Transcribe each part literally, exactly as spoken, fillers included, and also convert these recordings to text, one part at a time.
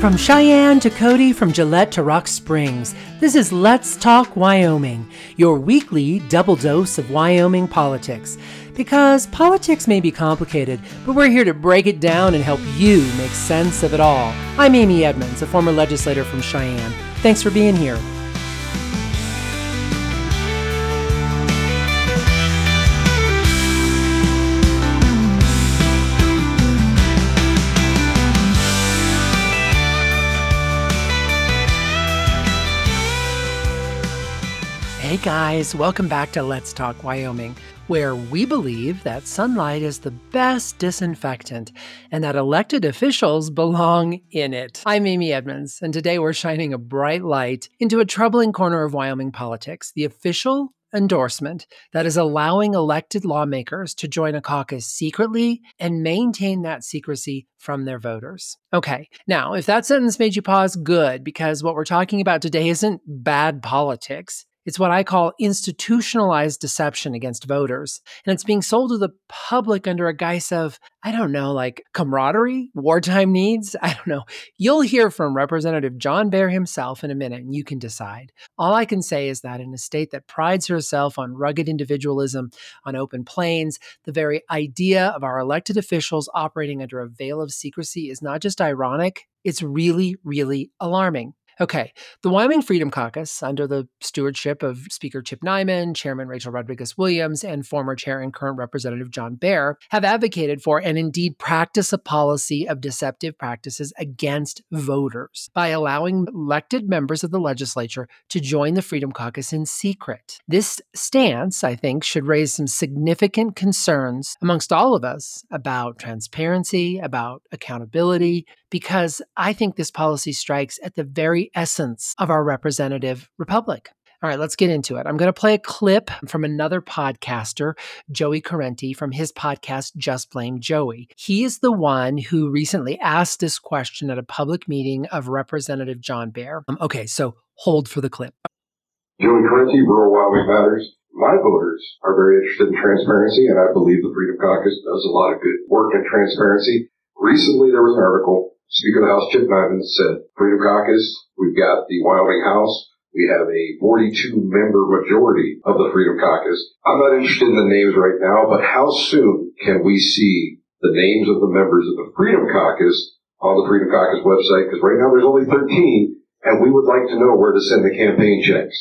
From Cheyenne to Cody, from Gillette to Rock Springs, this is Let's Talk Wyoming, your weekly double dose of Wyoming politics. Because politics may be complicated, but we're here to break it down and help you make sense of it all. I'm Amy Edmonds, a former legislator from Cheyenne. Thanks for being here. Hey guys, welcome back to Let's Talk Wyoming, where we believe that sunlight is the best disinfectant and that elected officials belong in it. I'm Amy Edmonds, and today we're shining a bright light into a troubling corner of Wyoming politics, the official endorsement that is allowing elected lawmakers to join a caucus secretly and maintain that secrecy from their voters. Okay, now, if that sentence made you pause, good, because what we're talking about today isn't bad politics. It's what I call institutionalized deception against voters. And it's being sold to the public under a guise of, I don't know, like camaraderie, wartime needs. I don't know. You'll hear from Representative John Behr himself in a minute, and you can decide. All I can say is that in a state that prides herself on rugged individualism, on open plains, the very idea of our elected officials operating under a veil of secrecy is not just ironic, it's really, really alarming. Okay, the Wyoming Freedom Caucus, under the stewardship of Speaker Chip Nyman, Chairman Rachel Rodriguez-Williams, and former Chair and current Representative John Behr, have advocated for and indeed practice a policy of deceptive practices against voters by allowing elected members of the legislature to join the Freedom Caucus in secret. This stance, I think, should raise some significant concerns amongst all of us about transparency, about accountability, because I think this policy strikes at the very essence of our representative republic. All right, let's get into it. I'm going to play a clip from another podcaster, Joey Correnti, from his podcast, Just Blame Joey. He is the one who recently asked this question at a public meeting of Representative John Behr. Um, okay, so hold for the clip. Joey Correnti, Rural Wyoming Matters. My voters are very interested in transparency, and I believe the Freedom Caucus does a lot of good work in transparency. Recently, there was an article. Speaker of the House, Chip Nyman, said, Freedom Caucus, we've got the Wyoming House. We have a forty-two member majority of the Freedom Caucus. I'm not interested in the names right now, but how soon can we see the names of the members of the Freedom Caucus on the Freedom Caucus website? Because right now there's only thirteen, and we would like to know where to send the campaign checks.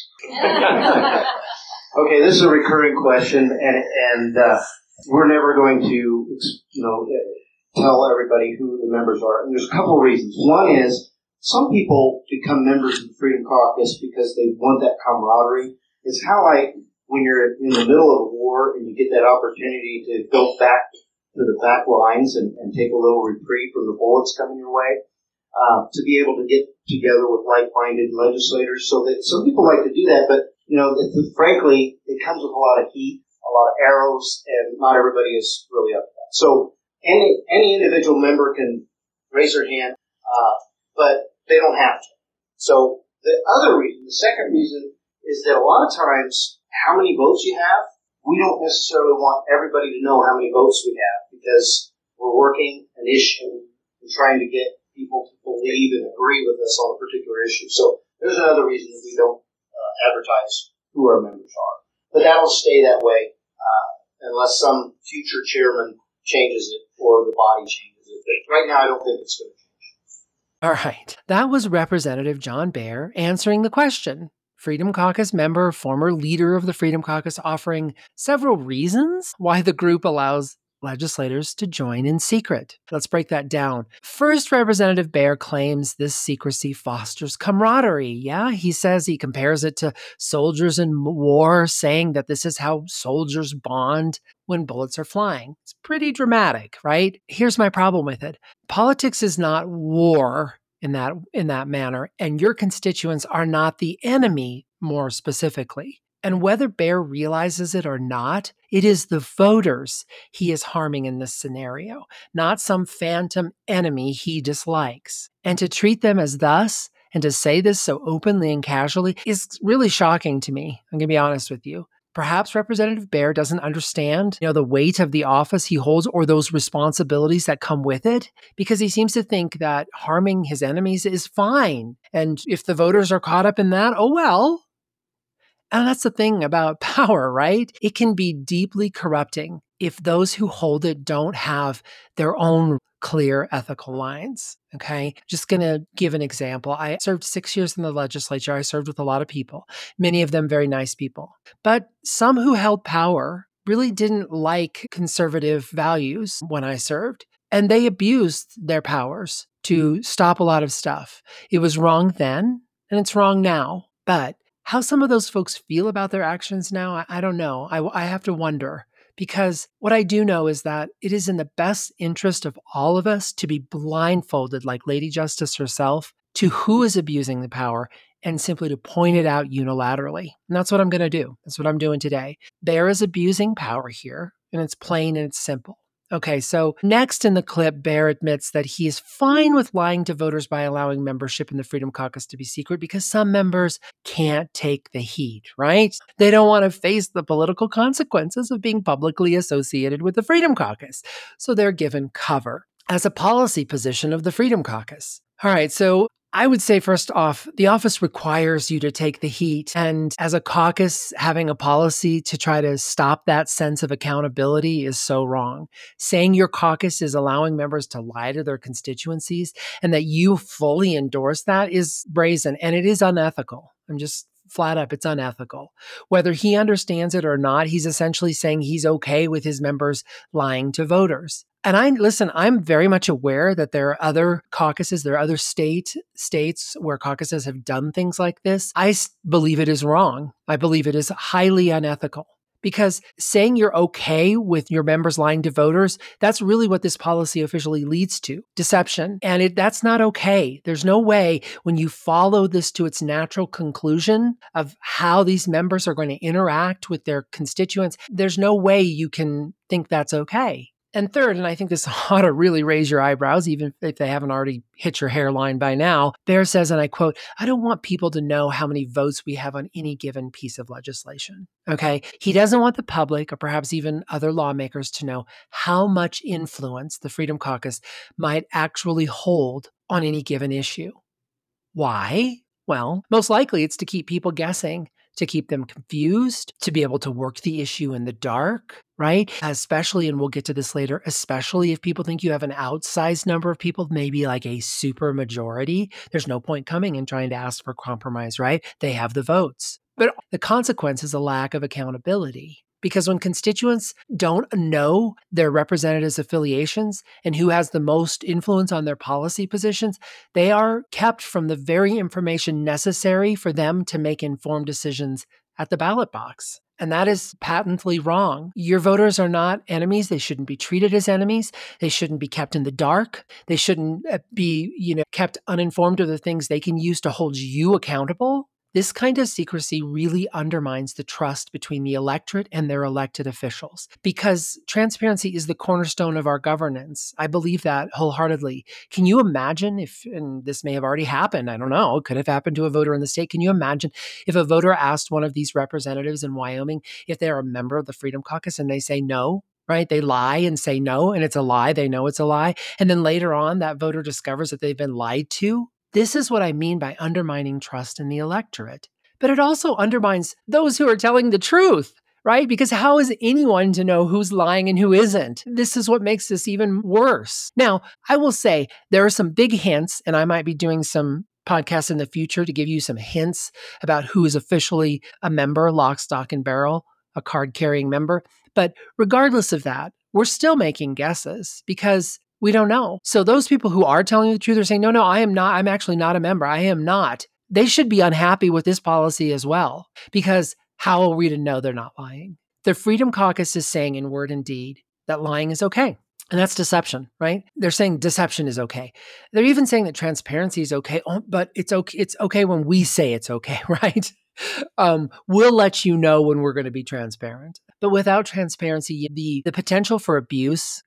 Okay, this is a recurring question, and and uh, we're never going to, you know, tell everybody who the members are. And there's a couple of reasons. One is some people become members of the Freedom Caucus because they want that camaraderie. It's how like when you're in the middle of a war and you get that opportunity to go back to the back lines and, and take a little reprieve from the bullets coming your way, uh, to be able to get together with like-minded legislators. So that some people like to do that, but you know, it, frankly, it comes with a lot of heat, a lot of arrows, and not everybody is really up to that. So Any any individual member can raise their hand, uh, but they don't have to. So the other reason, the second reason, is that a lot of times how many votes you have, we don't necessarily want everybody to know how many votes we have because we're working an issue and trying to get people to believe and agree with us on a particular issue. So there's another reason that we don't uh, advertise who our members are. But that'll stay that way uh, unless some future chairman changes it or the body changes it. But right now, I don't think it's going to change. All right. That was Representative John Behr answering the question. Freedom Caucus member, former leader of the Freedom Caucus, offering several reasons why the group allows legislators to join in secret. Let's break that down. First, Representative Behr claims this secrecy fosters camaraderie. Yeah, he says he compares it to soldiers in war, saying that this is how soldiers bond when bullets are flying. It's pretty dramatic, right? Here's my problem with it. Politics is not war in that in that manner, and your constituents are not the enemy, more specifically. And whether Behr realizes it or not, it is the voters he is harming in this scenario, not some phantom enemy he dislikes. And to treat them as thus, and to say this so openly and casually, is really shocking to me. I'm going to be honest with you. Perhaps Representative Bear doesn't understand, you know, the weight of the office he holds or those responsibilities that come with it, because he seems to think that harming his enemies is fine. And if the voters are caught up in that, oh well. And that's the thing about power, right? It can be deeply corrupting if those who hold it don't have their own clear ethical lines. Okay. Just going to give an example. I served six years in the legislature. I served with a lot of people, many of them very nice people. But some who held power really didn't like conservative values when I served, and they abused their powers to stop a lot of stuff. It was wrong then, and it's wrong now. But how some of those folks feel about their actions now, I, I don't know. I, I have to wonder, because what I do know is that it is in the best interest of all of us to be blindfolded, like Lady Justice herself, to who is abusing the power and simply to point it out unilaterally. And that's what I'm going to do. That's what I'm doing today. Bear is abusing power here, and it's plain and it's simple. Okay, so next in the clip, Bear admits that he is fine with lying to voters by allowing membership in the Freedom Caucus to be secret because some members can't take the heat, right? They don't want to face the political consequences of being publicly associated with the Freedom Caucus. So they're given cover as a policy position of the Freedom Caucus. All right, so I would say, first off, the office requires you to take the heat. And as a caucus, having a policy to try to stop that sense of accountability is so wrong. Saying your caucus is allowing members to lie to their constituencies and that you fully endorse that is brazen, and it is unethical. I'm just flat up, it's unethical. Whether he understands it or not, he's essentially saying he's okay with his members lying to voters. And I listen, I'm very much aware that there are other caucuses, there are other state states where caucuses have done things like this. I s- believe it is wrong. I believe it is highly unethical. Because saying you're okay with your members lying to voters, that's really what this policy officially leads to, deception. And it, that's not okay. There's no way when you follow this to its natural conclusion of how these members are going to interact with their constituents, there's no way you can think that's okay. And third, and I think this ought to really raise your eyebrows, even if they haven't already hit your hairline by now, Bear says, and I quote, "I don't want people to know how many votes we have on any given piece of legislation." Okay? He doesn't want the public, or perhaps even other lawmakers, to know how much influence the Freedom Caucus might actually hold on any given issue. Why? Well, most likely it's to keep people guessing, to keep them confused, to be able to work the issue in the dark, right? Especially, and we'll get to this later, especially if people think you have an outsized number of people, maybe like a super majority, there's no point coming and trying to ask for compromise, right? They have the votes. But the consequence is a lack of accountability. Because when constituents don't know their representatives' affiliations and who has the most influence on their policy positions, they are kept from the very information necessary for them to make informed decisions at the ballot box. And that is patently wrong. Your voters are not enemies. They shouldn't be treated as enemies. They shouldn't be kept in the dark. They shouldn't be, you know, kept uninformed of the things they can use to hold you accountable. This kind of secrecy really undermines the trust between the electorate and their elected officials, because transparency is the cornerstone of our governance. I believe that wholeheartedly. Can you imagine if, and this may have already happened, I don't know, it could have happened to a voter in the state. Can you imagine if a voter asked one of these representatives in Wyoming if they're a member of the Freedom Caucus and they say no? Right? They lie and say no, and it's a lie. They know it's a lie. And then later on, that voter discovers that they've been lied to. This is what I mean by undermining trust in the electorate. But it also undermines those who are telling the truth, right? Because how is anyone to know who's lying and who isn't? This is what makes this even worse. Now, I will say there are some big hints, and I might be doing some podcasts in the future to give you some hints about who is officially a member, lock, stock, and barrel, a card-carrying member. But regardless of that, we're still making guesses because we don't know. So those people who are telling you the truth are saying, no, no, I am not, I'm actually not a member. I am not. They should be unhappy with this policy as well, because how are we to know they're not lying? The Freedom Caucus is saying in word and deed that lying is okay. And that's deception, right? They're saying deception is okay. They're even saying that transparency is okay, but it's okay. It's okay when we say it's okay, right? Um, we'll let you know when we're going to be transparent. But without transparency, the, the potential for abuse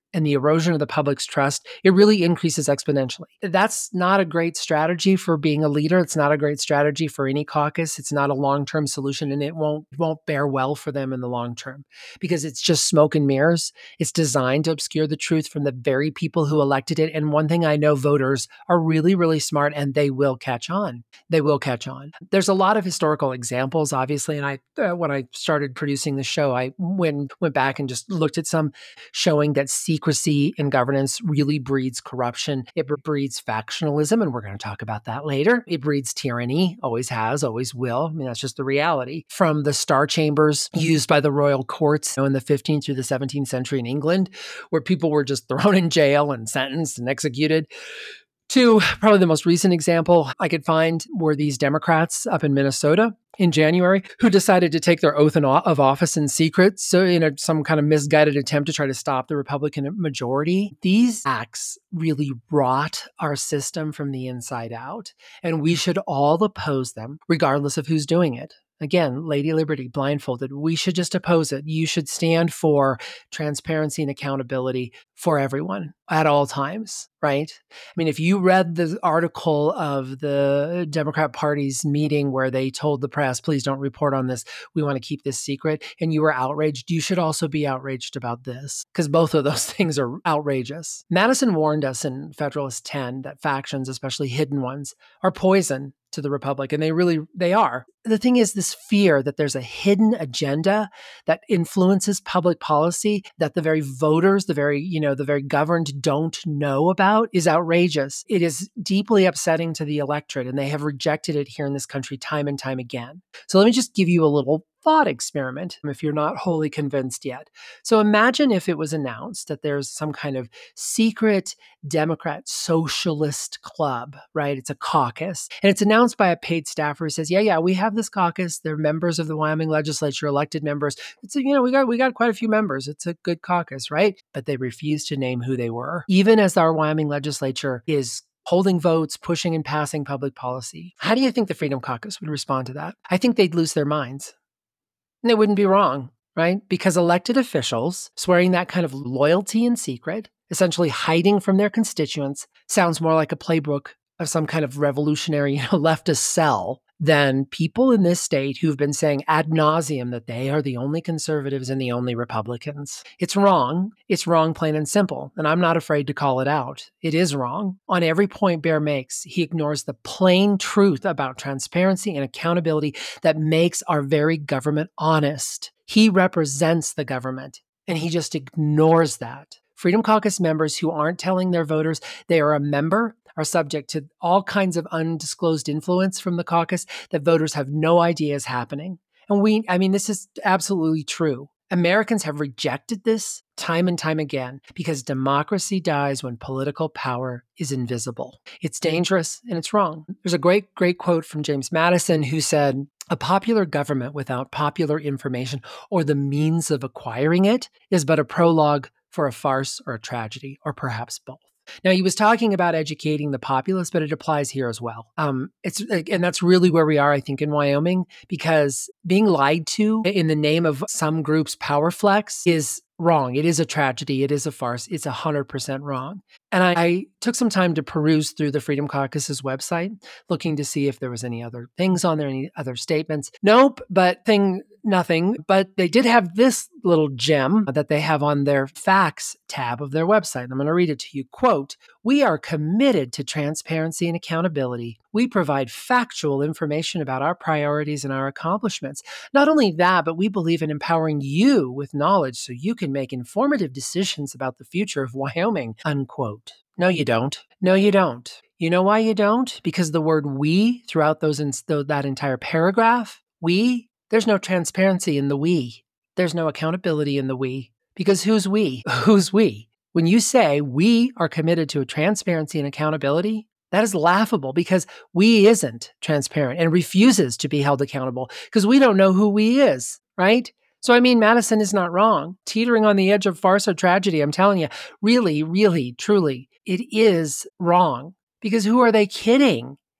and the erosion of the public's trust, it really increases exponentially. That's not a great strategy for being a leader. It's not a great strategy for any caucus. It's not a long-term solution, and it won't won't bear well for them in the long term because it's just smoke and mirrors. It's designed to obscure the truth from the very people who elected it. And one thing I know, voters are really, really smart, and they will catch on. They will catch on. There's a lot of historical examples, obviously, and I uh, when I started producing the show, I went went back and just looked at some, showing that secrecy in governance really breeds corruption. It breeds factionalism, and we're going to talk about that later. It breeds tyranny, always has, always will. I mean, that's just the reality. From the star chambers used by the royal courts, you know, in the fifteenth through the seventeenth century in England, where people were just thrown in jail and sentenced and executed, to probably the most recent example I could find were these Democrats up in Minnesota in January who decided to take their oath of office in secret. So in a, some kind of misguided attempt to try to stop the Republican majority. These acts really rot our system from the inside out, and we should all oppose them regardless of who's doing it. Again, Lady Liberty, blindfolded. We should just oppose it. You should stand for transparency and accountability for everyone at all times, right? I mean, if you read the article of the Democrat Party's meeting where they told the press, please don't report on this, we want to keep this secret, and you were outraged, you should also be outraged about this, because both of those things are outrageous. Madison warned us in Federalist ten that factions, especially hidden ones, are poison to the Republic, and they really, they are. The thing is, this fear that there's a hidden agenda that influences public policy that the very voters, the very, you know, the very governed don't know about is outrageous. It is deeply upsetting to the electorate, and they have rejected it here in this country time and time again. So let me just give you a little thought experiment if you're not wholly convinced yet. So imagine if it was announced that there's some kind of secret Democrat socialist club, right? It's a caucus, and it's announced by a paid staffer who says, yeah, yeah, we have this caucus. They're members of the Wyoming legislature, elected members. It's a, you know, we got we got quite a few members. It's a good caucus, right? But they refuse to name who they were, even as our Wyoming legislature is holding votes, pushing and passing public policy. How do you think the Freedom Caucus would respond to that? I think they'd lose their minds. And they wouldn't be wrong, right? Because elected officials swearing that kind of loyalty in secret, essentially hiding from their constituents, sounds more like a playbook of some kind of revolutionary, you know, leftist cell than people in this state who've been saying ad nauseum that they are the only conservatives and the only Republicans. It's wrong. It's wrong, plain and simple. And I'm not afraid to call it out. It is wrong. On every point Bear makes, he ignores the plain truth about transparency and accountability that makes our very government honest. He represents the government, and he just ignores that. Freedom Caucus members who aren't telling their voters they are a member are subject to all kinds of undisclosed influence from the caucus that voters have no idea is happening. And we, I mean, this is absolutely true. Americans have rejected this time and time again because democracy dies when political power is invisible. It's dangerous and it's wrong. There's a great, great quote from James Madison who said, "A popular government without popular information or the means of acquiring it is but a prologue for a farce or a tragedy, or perhaps both." Now, he was talking about educating the populace, but it applies here as well. Um, it's and that's really where we are, I think, in Wyoming, because being lied to in the name of some group's power flex is wrong. It is a tragedy. It is a farce. It's one hundred percent wrong. And I, I took some time to peruse through the Freedom Caucus's website, looking to see if there was any other things on there, any other statements. Nope, but thing, nothing. But they did have this little gem that they have on their facts tab of their website. I'm going to read it to you. Quote, "We are committed to transparency and accountability. We provide factual information about our priorities and our accomplishments. Not only that, but we believe in empowering you with knowledge so you can make informative decisions about the future of Wyoming," unquote. No, you don't. No, you don't. You know why you don't? Because the word "we" throughout those in, that entire paragraph, we, there's no transparency in the we. There's no accountability in the we. Because who's we? Who's we? When you say we are committed to transparency and accountability, that is laughable because we isn't transparent and refuses to be held accountable because we don't know who we is, right? So, I mean, Madison is not wrong. Teetering on the edge of farce or tragedy, I'm telling you, really, really, truly, it is wrong. Because who are they kidding?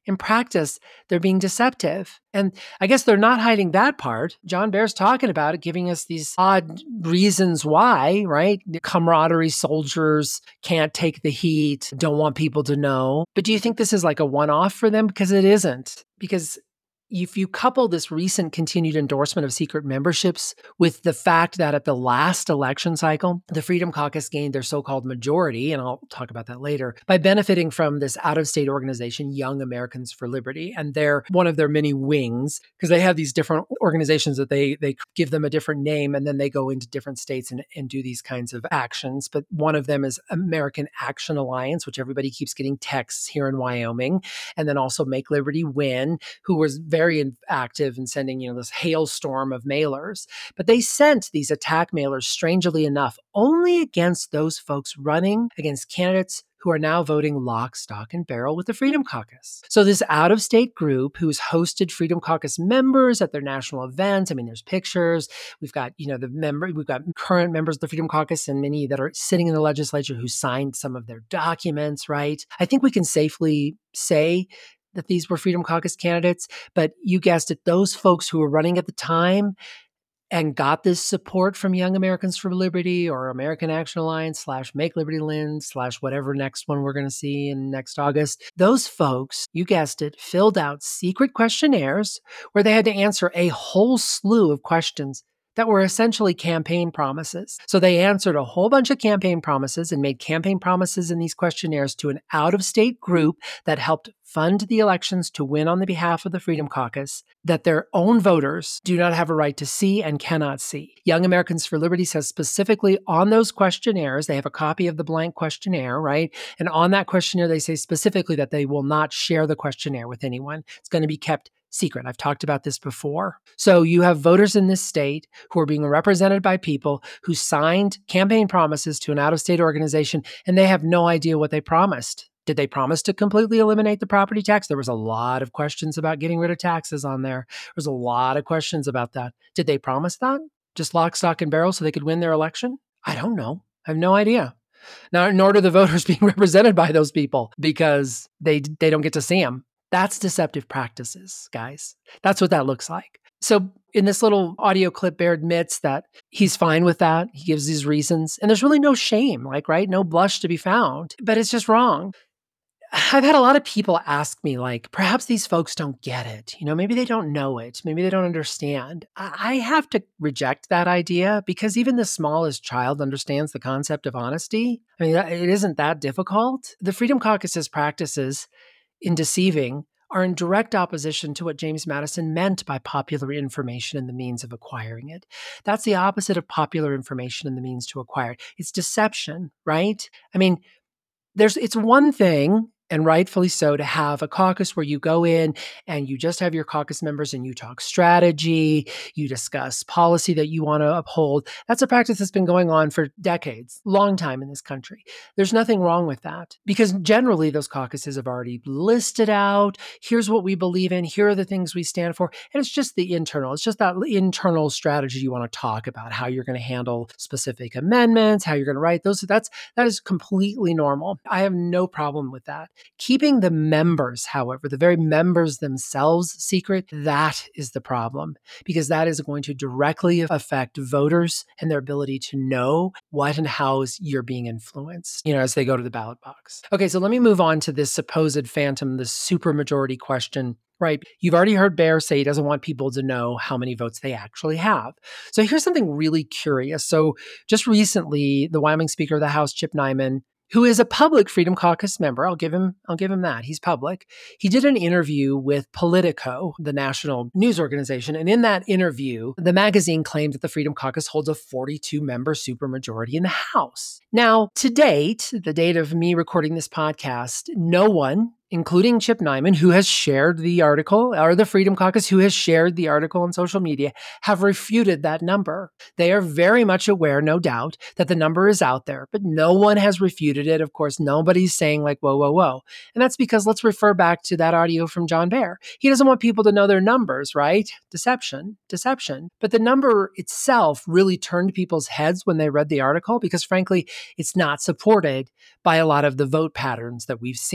in practice, they're being deceptive. And I guess they're not hiding that part. John Bear's talking about it, giving us these odd reasons why, right? Camaraderie, soldiers can't take the heat, don't want people to know. But do you think this is like a one-off for them? Because it isn't. Because if you couple this recent continued endorsement of secret memberships with the fact that at the last election cycle, the Freedom Caucus gained their so-called majority, and I'll talk about that later, by benefiting from this out-of-state organization, Young Americans for Liberty, and they're one of their many wings, because they have these different organizations that they they give them a different name, and then they go into different states and, and do these kinds of actions. But one of them is American Action Alliance, which everybody keeps getting texts here in Wyoming, and then also Make Liberty Win, who was very very active in sending, you know, this hailstorm of mailers. But they sent these attack mailers, strangely enough, only against those folks running against candidates who are now voting lock, stock, and barrel with the Freedom Caucus. So this out-of-state group who's hosted Freedom Caucus members at their national events, I mean, there's pictures. We've got, you know, the member, we've got current members of the Freedom Caucus and many that are sitting in the legislature who signed some of their documents, right? I think we can safely say that these were Freedom Caucus candidates, but you guessed it, those folks who were running at the time and got this support from Young Americans for Liberty or American Action Alliance slash Make Liberty Win slash whatever next one we're going to see in next August, those folks, you guessed it, filled out secret questionnaires where they had to answer a whole slew of questions that were essentially campaign promises. So they answered a whole bunch of campaign promises and made campaign promises in these questionnaires to an out-of-state group that helped fund the elections to win on the behalf of the Freedom Caucus that their own voters do not have a right to see and cannot see. Young Americans for Liberty says specifically on those questionnaires, they have a copy of the blank questionnaire, right? And on that questionnaire, they say specifically that they will not share the questionnaire with anyone. It's going to be kept secret. I've talked about this before. So you have voters in this state who are being represented by people who signed campaign promises to an out-of-state organization, and they have no idea what they promised. Did they promise to completely eliminate the property tax? There was a lot of questions about getting rid of taxes on there. There was a lot of questions about that. Did they promise that? Just lock, stock, and barrel so they could win their election? I don't know. I have no idea. Now, nor do the voters being represented by those people because they they don't get to see them. That's deceptive practices, guys. That's what that looks like. So in this little audio clip, Bear admits that he's fine with that. He gives these reasons. And there's really no shame, like, right? No blush to be found. But it's just wrong. I've had a lot of people ask me, like, perhaps these folks don't get it. You know, maybe they don't know it. Maybe they don't understand. I have to reject that idea because even the smallest child understands the concept of honesty. I mean, it isn't that difficult. The Freedom Caucus's practices in deceiving are in direct opposition to what James Madison meant by popular information and the means of acquiring it. That's the opposite of popular information and the means to acquire it. It's deception, right? I mean, there's it's one thing, and rightfully so, to have a caucus where you go in and you just have your caucus members and you talk strategy, you discuss policy that you want to uphold. That's a practice that's been going on for decades, long time in this country. There's nothing wrong with that because generally those caucuses have already listed out, here's what we believe in, here are the things we stand for. And it's just the internal, it's just that internal strategy you want to talk about, how you're going to handle specific amendments, how you're going to write those. That's, that is completely normal. I have no problem with that. Keeping the members, however, the very members themselves secret, that is the problem because that is going to directly affect voters and their ability to know what and how you're being influenced, you know, as they go to the ballot box. Okay, so let me move on to this supposed phantom, the supermajority question. Right. You've already heard Bear say he doesn't want people to know how many votes they actually have. So here's something really curious. So just recently, the Wyoming Speaker of the House, Chip Nyman, who is a public Freedom Caucus member. I'll give him, I'll give him that. He's public. He did an interview with Politico, the national news organization. And in that interview, the magazine claimed that the Freedom Caucus holds a forty-two member supermajority in the House. Now, to date, the date of me recording this podcast, no one, including Chip Nyman, who has shared the article, or the Freedom Caucus, who has shared the article on social media, have refuted that number. They are very much aware, no doubt, that the number is out there, but no one has refuted it. Of course, nobody's saying like, whoa, whoa, whoa. And that's because let's refer back to that audio from John Bear. He doesn't want people to know their numbers, right? Deception, deception. But the number itself really turned people's heads when they read the article because frankly, it's not supported by a lot of the vote patterns that we've seen.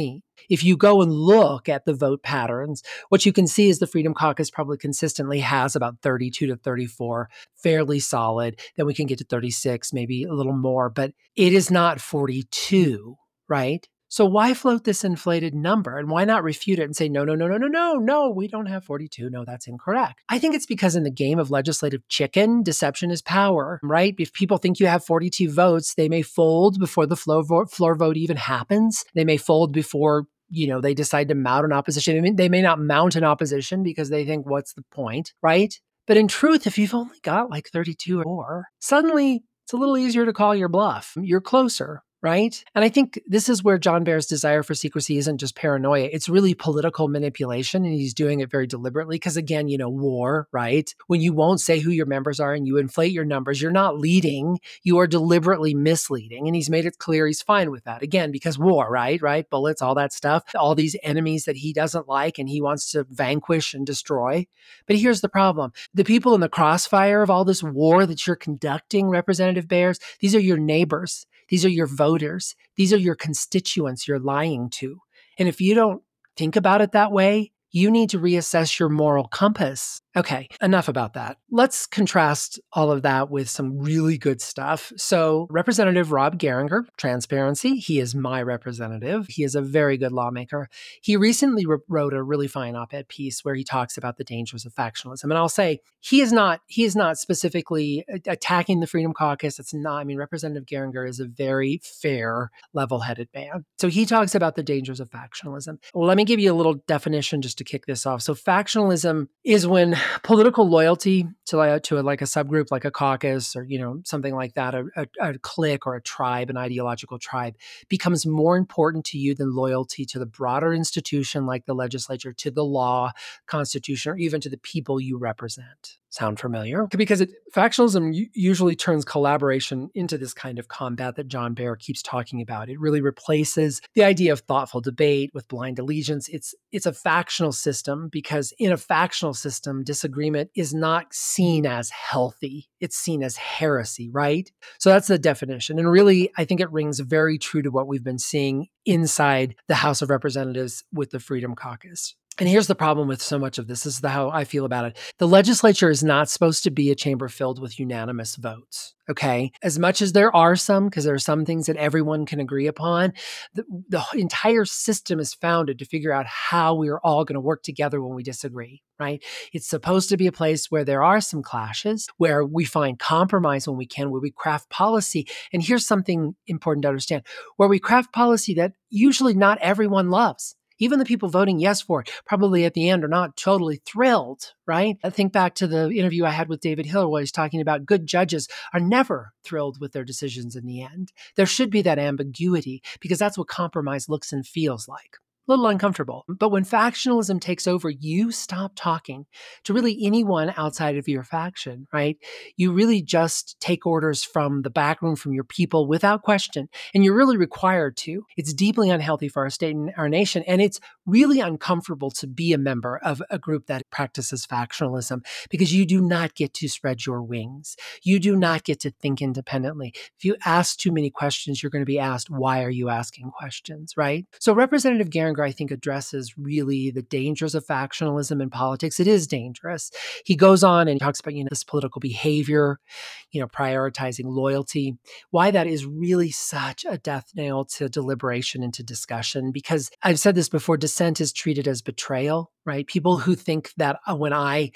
If you go and look at the vote patterns, what you can see is the Freedom Caucus probably consistently has about thirty-two to thirty-four, fairly solid. Then we can get to thirty-six, maybe a little more, but it is not forty-two, right? So why float this inflated number, and why not refute it and say, no, no, no, no, no, no, no, we don't have forty-two. No, that's incorrect. I think it's because in the game of legislative chicken, deception is power, right? If people think you have forty-two votes, they may fold before the floor vote, floor vote even happens. They may fold before you know, they decide to mount an opposition. I mean, they may not mount an opposition because they think, what's the point, right? But in truth, if you've only got like thirty-two or more, suddenly it's a little easier to call your bluff. You're closer, right? And I think this is where John Bear's desire for secrecy isn't just paranoia. It's really political manipulation, and he's doing it very deliberately because, again, you know, war, right? When you won't say who your members are and you inflate your numbers, you're not leading, you are deliberately misleading. And he's made it clear he's fine with that. Again, because war, right? Right? Bullets, all that stuff, all these enemies that he doesn't like and he wants to vanquish and destroy. But here's the problem. The people in the crossfire of all this war that you're conducting, Representative Bears, these are your neighbors. These are your voters. These are your constituents you're lying to. And if you don't think about it that way, you need to reassess your moral compass. Okay, enough about that. Let's contrast all of that with some really good stuff. So Representative Rob Geringer, transparency, he is my representative. He is a very good lawmaker. He recently re- wrote a really fine op-ed piece where he talks about the dangers of factionalism. And I'll say, he is not he is not specifically attacking the Freedom Caucus. It's not, I mean, Representative Geringer is a very fair, level-headed man. So he talks about the dangers of factionalism. Well, let me give you a little definition just to kick this off. So factionalism is when political loyalty to like, to a, like a subgroup, like a caucus or, you know, something like that, a, a, a clique or a tribe, an ideological tribe, becomes more important to you than loyalty to the broader institution like the legislature, to the law, constitution, or even to the people you represent. Sound familiar? Because it, factionalism usually turns collaboration into this kind of combat that John Bear keeps talking about. It really replaces the idea of thoughtful debate with blind allegiance. It's it's a factional system because in a factional system, disagreement is not seen as healthy. It's seen as heresy, right? So that's the definition. And really, I think it rings very true to what we've been seeing inside the House of Representatives with the Freedom Caucus. And here's the problem with so much of this. This is the, how I feel about it. The legislature is not supposed to be a chamber filled with unanimous votes, okay? As much as there are some, because there are some things that everyone can agree upon, the, the entire system is founded to figure out how we are all going to work together when we disagree, right? It's supposed to be a place where there are some clashes, where we find compromise when we can, where we craft policy. And here's something important to understand, where we craft policy that usually not everyone loves. Even the people voting yes for it probably at the end are not totally thrilled, right? I think back to the interview I had with David Hill where he's talking about good judges are never thrilled with their decisions in the end. There should be that ambiguity because that's what compromise looks and feels like. A little uncomfortable. But when factionalism takes over, you stop talking to really anyone outside of your faction, right? You really just take orders from the back room, from your people without question. And you're really required to. It's deeply unhealthy for our state and our nation. And it's really uncomfortable to be a member of a group that practices factionalism because you do not get to spread your wings. You do not get to think independently. If you ask too many questions, you're going to be asked, why are you asking questions, right? So Representative Geringer, I think, addresses really the dangers of factionalism in politics. It is dangerous. He goes on and talks about, you know, this political behavior, you know, prioritizing loyalty, why that is really such a death nail to deliberation and to discussion. Because I've said this before, dissent is treated as betrayal, right? People who think that uh, when I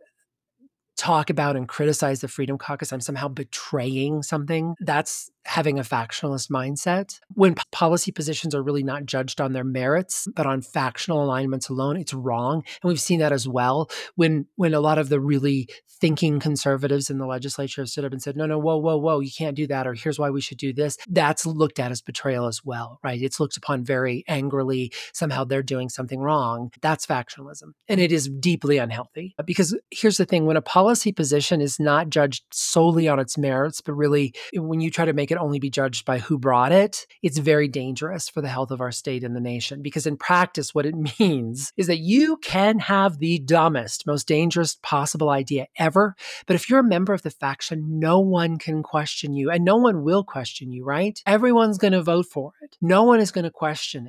talk about and criticize the Freedom Caucus, I'm somehow betraying something. That's having a factionalist mindset. When p- policy positions are really not judged on their merits, but on factional alignments alone, it's wrong. And we've seen that as well. When when a lot of the really thinking conservatives in the legislature have stood up and said, no, no, whoa, whoa, whoa, you can't do that, or here's why we should do this. That's looked at as betrayal as well, right? It's looked upon very angrily. Somehow they're doing something wrong. That's factionalism. And it is deeply unhealthy. Because here's the thing, when a policy position is not judged solely on its merits, but really when you try to make it only be judged by who brought it, it's very dangerous for the health of our state and the nation. Because in practice, what it means is that you can have the dumbest, most dangerous possible idea ever. But if you're a member of the faction, no one can question you and no one will question you, right? Everyone's going to vote for it. No one is going to question it.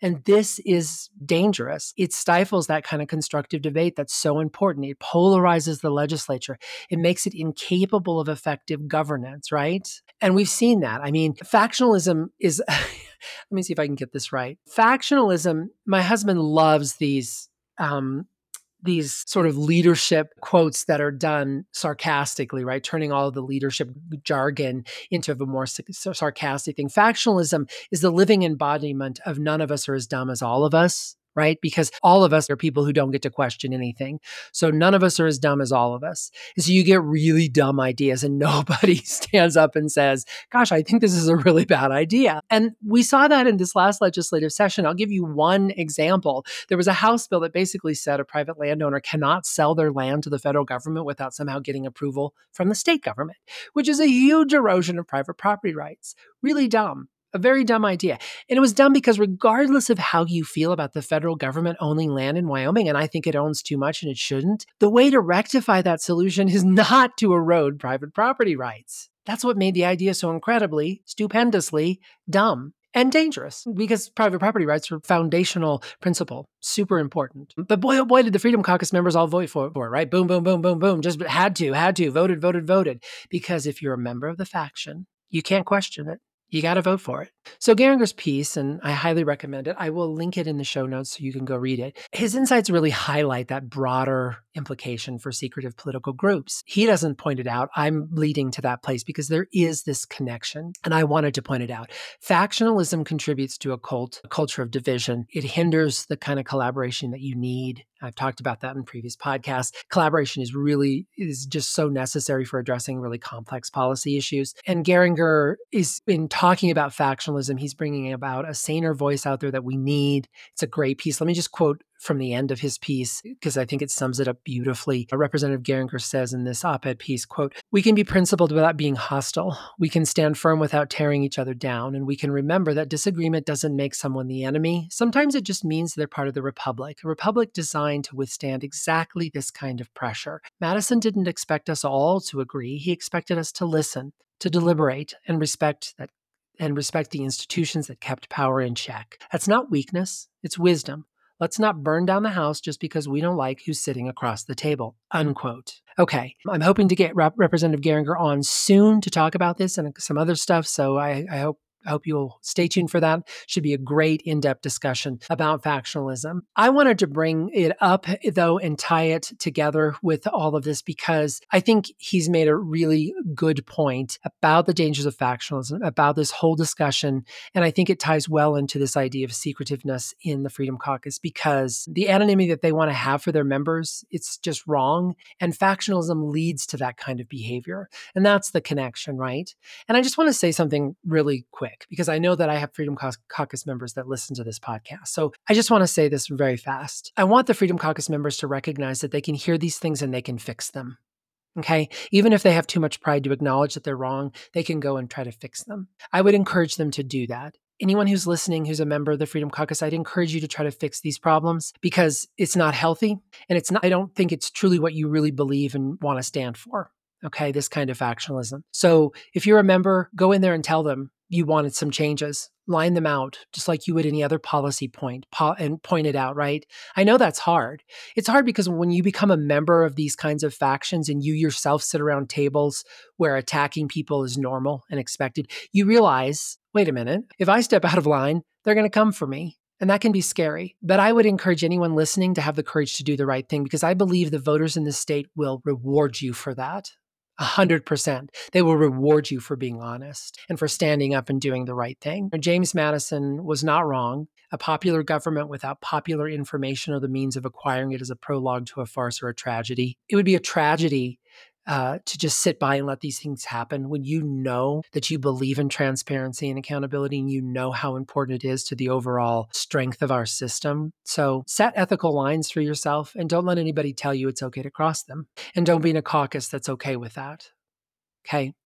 And this is dangerous. It stifles that kind of constructive debate that's so important. It polarizes the legislature. It makes it incapable of effective governance, right? And we've seen that. I mean, factionalism is, let me see if I can get this right. Factionalism, my husband loves these um, these sort of leadership quotes that are done sarcastically, right? Turning all of the leadership jargon into a more sarcastic thing. Factionalism is the living embodiment of none of us are as dumb as all of us, right? Because all of us are people who don't get to question anything. So none of us are as dumb as all of us. And so you get really dumb ideas and nobody stands up and says, gosh, I think this is a really bad idea. And we saw that in this last legislative session. I'll give you one example. There was a House bill that basically said a private landowner cannot sell their land to the federal government without somehow getting approval from the state government, which is a huge erosion of private property rights. Really dumb. A very dumb idea. And it was dumb because regardless of how you feel about the federal government owning land in Wyoming, and I think it owns too much and it shouldn't, the way to rectify that solution is not to erode private property rights. That's what made the idea so incredibly, stupendously dumb and dangerous, because private property rights are a foundational principle, super important. But boy, oh boy, did the Freedom Caucus members all vote for it, right? Boom, boom, boom, boom, boom. Just had to, had to, voted, voted, voted. Because if you're a member of the faction, you can't question it. You got to vote for it. So Geringer's piece, and I highly recommend it. I will link it in the show notes so you can go read it. His insights really highlight that broader implication for secretive political groups. He doesn't point it out. I'm leading to that place because there is this connection, and I wanted to point it out. Factionalism contributes to a cult, a culture of division. It hinders the kind of collaboration that you need. I've talked about that in previous podcasts. Collaboration is really, is just so necessary for addressing really complex policy issues. And Geringer is, in talking about factionalism, he's bringing about a saner voice out there that we need. It's a great piece. Let me just quote from the end of his piece, because I think it sums it up beautifully. Representative Geringer says in this op-ed piece, quote, "We can be principled without being hostile. We can stand firm without tearing each other down. And we can remember that disagreement doesn't make someone the enemy. Sometimes it just means they're part of the republic, a republic designed to withstand exactly this kind of pressure. Madison didn't expect us all to agree. He expected us to listen, to deliberate, and respect that and respect the institutions that kept power in check. That's not weakness, it's wisdom. Let's not burn down the house just because we don't like who's sitting across the table," unquote. Okay, I'm hoping to get Rep- Representative Geringer on soon to talk about this and some other stuff, so I, I hope I hope you'll stay tuned for that. Should be a great in-depth discussion about factionalism. I wanted to bring it up, though, and tie it together with all of this because I think he's made a really good point about the dangers of factionalism, about this whole discussion. And I think it ties well into this idea of secretiveness in the Freedom Caucus because the anonymity that they want to have for their members, it's just wrong. And factionalism leads to that kind of behavior. And that's the connection, right? And I just want to say something really quick, because I know that I have Freedom Caucus members that listen to this podcast. So I just want to say this very fast. I want the Freedom Caucus members to recognize that they can hear these things and they can fix them. Okay? Even if they have too much pride to acknowledge that they're wrong, they can go and try to fix them. I would encourage them to do that. Anyone who's listening who's a member of the Freedom Caucus, I'd encourage you to try to fix these problems because it's not healthy. And it's not, I don't think it's truly what you really believe and want to stand for. Okay? This kind of factionalism. So if you're a member, go in there and tell them you wanted some changes, line them out, just like you would any other policy point, po- and point it out, right? I know that's hard. It's hard because when you become a member of these kinds of factions and you yourself sit around tables where attacking people is normal and expected, you realize, wait a minute, if I step out of line, they're going to come for me. And that can be scary. But I would encourage anyone listening to have the courage to do the right thing because I believe the voters in this state will reward you for that. A hundred percent. They will reward you for being honest and for standing up and doing the right thing. James Madison was not wrong. A popular government without popular information or the means of acquiring it is a prologue to a farce or a tragedy. It would be a tragedy uh, to just sit by and let these things happen when you know that you believe in transparency and accountability and you know how important it is to the overall strength of our system. So set ethical lines for yourself and don't let anybody tell you it's okay to cross them. And don't be in a caucus that's okay with that. Okay.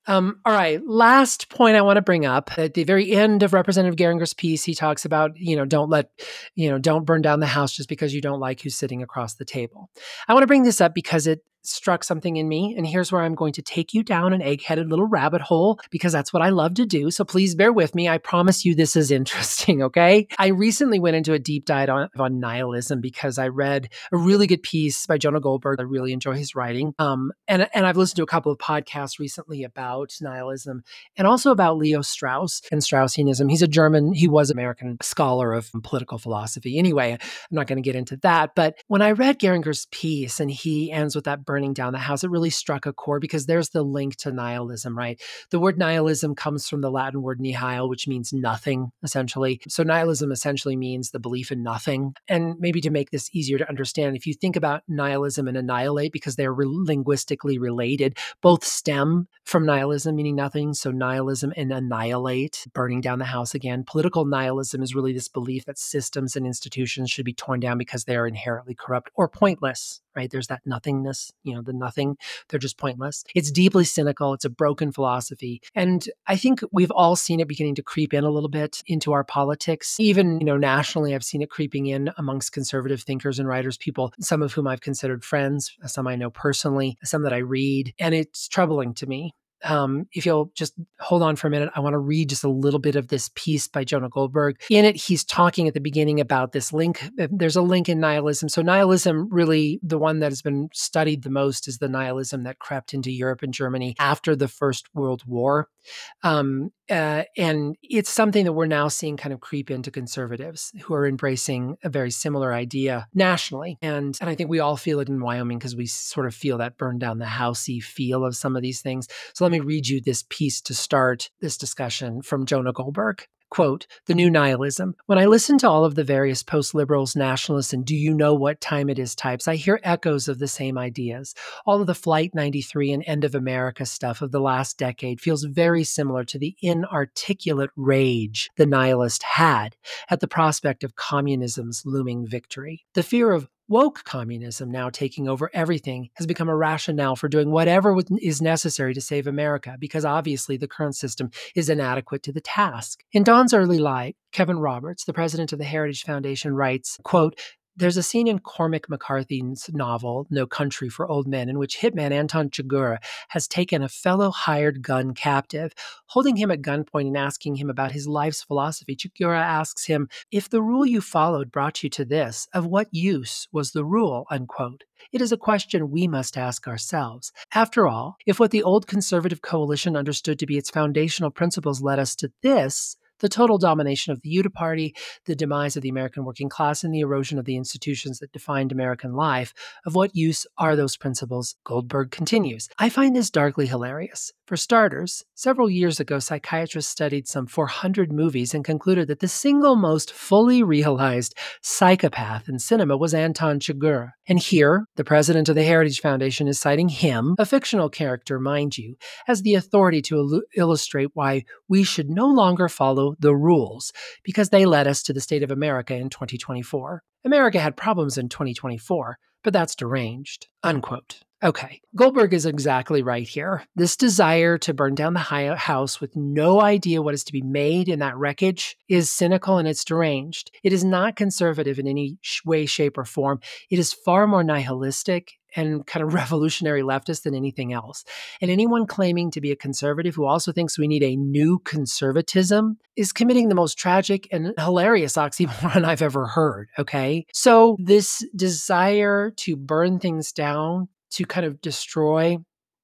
Um, all right. Last point I want to bring up at the very end of Representative Geringer's piece, he talks about, you know, don't let, you know, don't burn down the house just because you don't like who's sitting across the table. I want to bring this up because it struck something in me. And here's where I'm going to take you down an egg-headed little rabbit hole because that's what I love to do. So please bear with me. I promise you this is interesting, okay? I recently went into a deep dive on, on nihilism because I read a really good piece by Jonah Goldberg. I really enjoy his writing. Um, and, and I've listened to a couple of podcasts recently about nihilism and also about Leo Strauss and Straussianism. He's a German, he was an American scholar of political philosophy. Anyway, I'm not going to get into that. But when I read Geringer's piece and he ends with that burning down the house, it really struck a chord because there's the link to nihilism, right? The word nihilism comes from the Latin word nihil, which means nothing, essentially. So nihilism essentially means the belief in nothing. And maybe to make this easier to understand, if you think about nihilism and annihilate, because they're re- linguistically related, both stem from nihilism, meaning nothing. So nihilism and annihilate, burning down the house again. Political nihilism is really this belief that systems and institutions should be torn down because they are inherently corrupt or pointless, right? There's that nothingness, you know, the nothing, they're just pointless. It's deeply cynical. It's a broken philosophy. And I think we've all seen it beginning to creep in a little bit into our politics. Even, you know, nationally, I've seen it creeping in amongst conservative thinkers and writers, people, some of whom I've considered friends, some I know personally, some that I read. And it's troubling to me. Um, if you'll just hold on for a minute, I want to read just a little bit of this piece by Jonah Goldberg. In it, he's talking at the beginning about this link. There's a link in nihilism. So nihilism, really, the one that has been studied the most is the nihilism that crept into Europe and Germany after the First World War. Um, uh, and it's something that we're now seeing kind of creep into conservatives who are embracing a very similar idea nationally. And, and I think we all feel it in Wyoming because we sort of feel that burn down the housey feel of some of these things. So let me read you this piece to start this discussion from Jonah Goldberg. Quote, the new nihilism. When I listen to all of the various post-liberals, nationalists, and do you know what time it is types, I hear echoes of the same ideas. All of the Flight ninety-three and End of America stuff of the last decade feels very similar to the inarticulate rage the nihilist had at the prospect of communism's looming victory. The fear of woke communism now taking over everything has become a rationale for doing whatever is necessary to save America, because obviously the current system is inadequate to the task. In Don's early life, Kevin Roberts, the president of the Heritage Foundation, writes, quote, there's a scene in Cormac McCarthy's novel, No Country for Old Men, in which hitman Anton Chigurh has taken a fellow hired gun captive. Holding him at gunpoint and asking him about his life's philosophy, Chigurh asks him, if the rule you followed brought you to this, of what use was the rule, unquote? It is a question we must ask ourselves. After all, if what the old conservative coalition understood to be its foundational principles led us to this, the total domination of the Utah Party, the demise of the American working class, and the erosion of the institutions that defined American life, of what use are those principles? Goldberg continues. I find this darkly hilarious. For starters, several years ago, psychiatrists studied some four hundred movies and concluded that the single most fully realized psychopath in cinema was Anton Chigurh. And here, the president of the Heritage Foundation is citing him, a fictional character, mind you, as the authority to il- illustrate why we should no longer follow the rules, because they led us to the state of America in twenty twenty-four. America had problems in twenty twenty-four, but that's deranged, unquote. Okay, Goldberg is exactly right here. This desire to burn down the house with no idea what is to be made in that wreckage is cynical and it's deranged. It is not conservative in any way, shape, or form. It is far more nihilistic and kind of revolutionary leftist than anything else. And anyone claiming to be a conservative who also thinks we need a new conservatism is committing the most tragic and hilarious oxymoron I've ever heard, okay? So this desire to burn things down, to kind of destroy,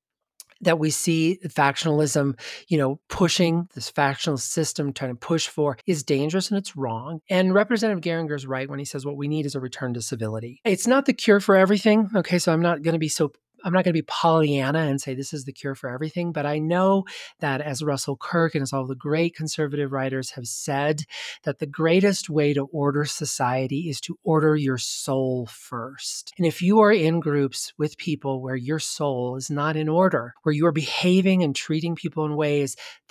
that we see factionalism, you know, pushing this factional system, trying to push for, is dangerous and it's wrong. And Representative Geringer's right when he says what we need is a return to civility. It's not the cure for everything. Okay, so I'm not going to be so I'm not going to be Pollyanna and say this is the cure for everything, but I know that as Russell Kirk and as all the great conservative writers have said, that the greatest way to order society is to order your soul first. And if you are in groups with people where your soul is not in order, where you are behaving and treating people in ways that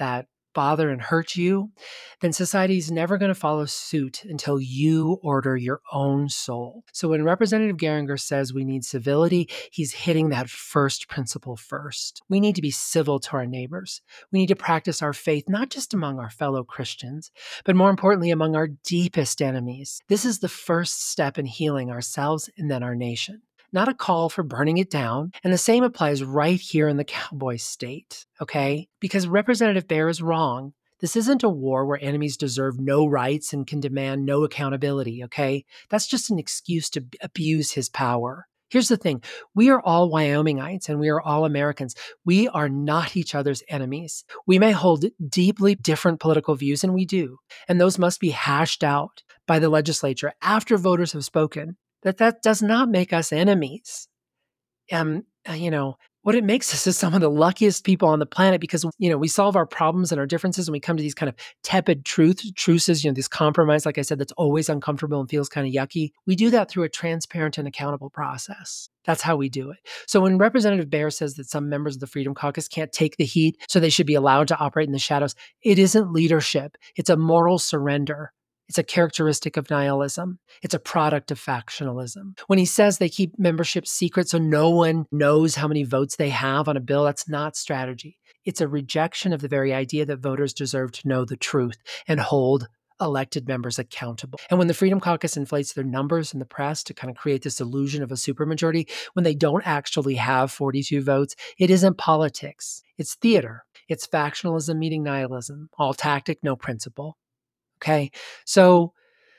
bother and hurt you, then society is never going to follow suit until you order your own soul. So when Representative Geringer says we need civility, he's hitting that first principle first. We need to be civil to our neighbors. We need to practice our faith, not just among our fellow Christians, but more importantly, among our deepest enemies. This is the first step in healing ourselves and then our nation. Not a call for burning it down. And the same applies right here in the cowboy state, okay? Because Representative Bear is wrong. This isn't a war where enemies deserve no rights and can demand no accountability, okay? That's just an excuse to abuse his power. Here's the thing. We are all Wyomingites and we are all Americans. We are not each other's enemies. We may hold deeply different political views, and we do. And those must be hashed out by the legislature after voters have spoken. That that does not make us enemies. Um, uh, you know, what it makes us is some of the luckiest people on the planet because, you know, we solve our problems and our differences and we come to these kind of tepid truth, truces, you know, this compromise, like I said, that's always uncomfortable and feels kind of yucky. We do that through a transparent and accountable process. That's how we do it. So when Representative Bear says that some members of the Freedom Caucus can't take the heat, so they should be allowed to operate in the shadows, it isn't leadership. It's a moral surrender. It's a characteristic of nihilism. It's a product of factionalism. When he says they keep membership secret so no one knows how many votes they have on a bill, that's not strategy. It's a rejection of the very idea that voters deserve to know the truth and hold elected members accountable. And when the Freedom Caucus inflates their numbers in the press to kind of create this illusion of a supermajority, when they don't actually have forty-two votes, it isn't politics. It's theater. It's factionalism meeting nihilism. All tactic, no principle. Okay. So,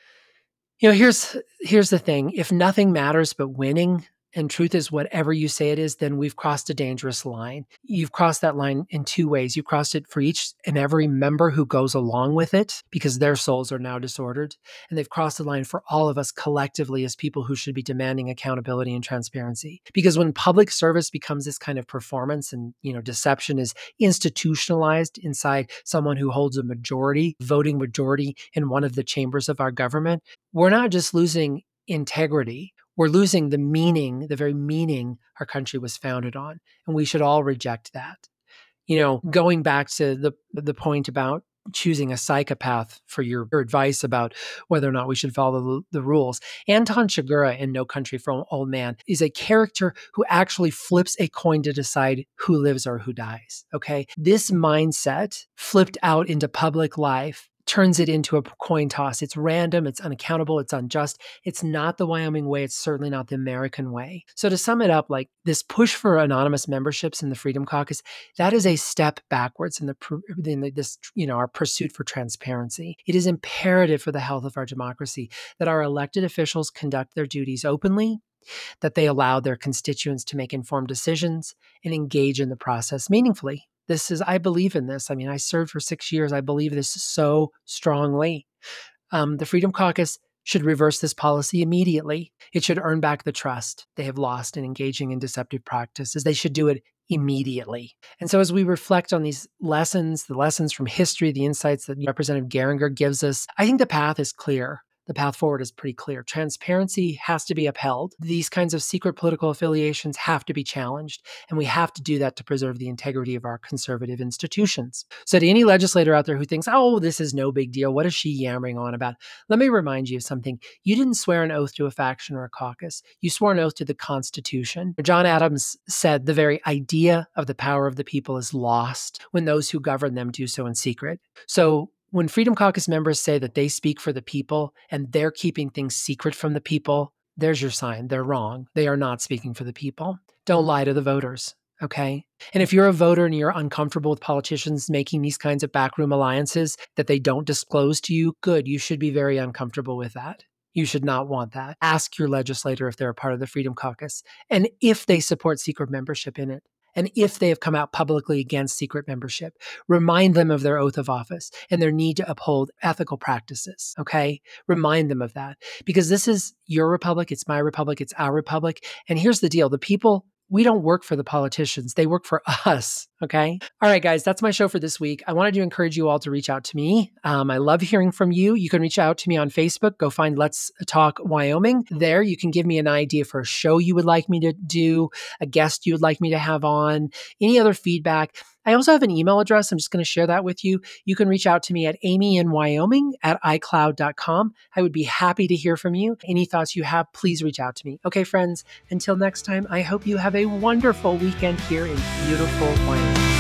you know, here's, here's the thing. If nothing matters but winning and truth is whatever you say it is, then we've crossed a dangerous line. You've crossed that line in two ways. You crossed it for each and every member who goes along with it because their souls are now disordered. And they've crossed the line for all of us collectively as people who should be demanding accountability and transparency. Because when public service becomes this kind of performance and, you know, deception is institutionalized inside someone who holds a majority, voting majority in one of the chambers of our government, we're not just losing integrity. We're losing the meaning, the very meaning our country was founded on. And we should all reject that. You know, going back to the, the point about choosing a psychopath for your, your advice about whether or not we should follow the, the rules. Anton Chigurh in No Country for Old Men is a character who actually flips a coin to decide who lives or who dies. Okay. This mindset flipped out into public life turns it into a coin toss. It's random, it's unaccountable, it's unjust. It's not the Wyoming way. It's certainly not the American way. So to sum it up, like this push for anonymous memberships in the Freedom Caucus, that is a step backwards in the in the, this, you know, our pursuit for transparency. It is imperative for the health of our democracy that our elected officials conduct their duties openly, that they allow their constituents to make informed decisions and engage in the process meaningfully. This is, I believe in this. I mean, I served for six years. I believe this so strongly. Um, the Freedom Caucus should reverse this policy immediately. It should earn back the trust they have lost in engaging in deceptive practices. They should do it immediately. And so as we reflect on these lessons, the lessons from history, the insights that Representative Geringer gives us, I think the path is clear. The path forward is pretty clear. Transparency has to be upheld. These kinds of secret political affiliations have to be challenged, and we have to do that to preserve the integrity of our conservative institutions. So to any legislator out there who thinks, oh, this is no big deal, what is she yammering on about? Let me remind you of something. You didn't swear an oath to a faction or a caucus. You swore an oath to the Constitution. John Adams said the very idea of the power of the people is lost when those who govern them do so in secret. So when Freedom Caucus members say that they speak for the people and they're keeping things secret from the people, there's your sign. They're wrong. They are not speaking for the people. Don't lie to the voters, okay? And if you're a voter and you're uncomfortable with politicians making these kinds of backroom alliances that they don't disclose to you, good. You should be very uncomfortable with that. You should not want that. Ask your legislator if they're a part of the Freedom Caucus and if they support secret membership in it. And if they have come out publicly against secret membership, remind them of their oath of office and their need to uphold ethical practices, okay? Remind them of that because this is your republic, it's my republic, it's our republic. And here's the deal. The people, we don't work for the politicians. They work for us, okay? All right, guys, that's my show for this week. I wanted to encourage you all to reach out to me. Um, I love hearing from you. You can reach out to me on Facebook. Go find Let's Talk Wyoming. There, you can give me an idea for a show you would like me to do, a guest you would like me to have on, any other feedback. I also have an email address. I'm just going to share that with you. You can reach out to me at amy in wyoming at i cloud dot com. I would be happy to hear from you. Any thoughts you have, please reach out to me. Okay, friends, until next time, I hope you have a wonderful weekend here in beautiful Wyoming.